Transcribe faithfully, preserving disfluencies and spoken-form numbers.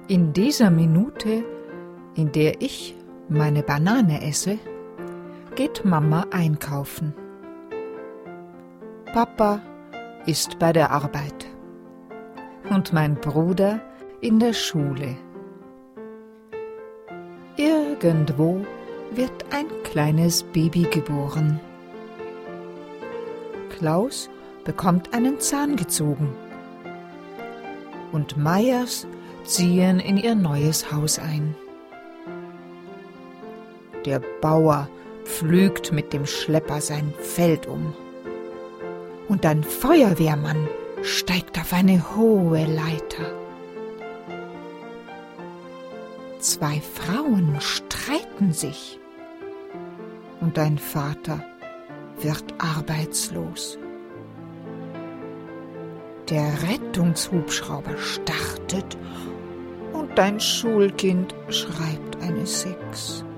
In dieser Minute, in der ich meine Banane esse, geht Mama einkaufen. Papa ist bei der Arbeit und mein Bruder in der Schule. Irgendwo wird ein kleines Baby geboren. Klaus bekommt einen Zahn gezogen und Meyers ziehen in ihr neues Haus ein. Der Bauer pflügt mit dem Schlepper sein Feld um. Und ein Feuerwehrmann steigt auf eine hohe Leiter. Zwei Frauen streiten sich. Und ein Vater wird arbeitslos. Der Rettungshubschrauber startet und ein Schulkind schreibt eine Sechs.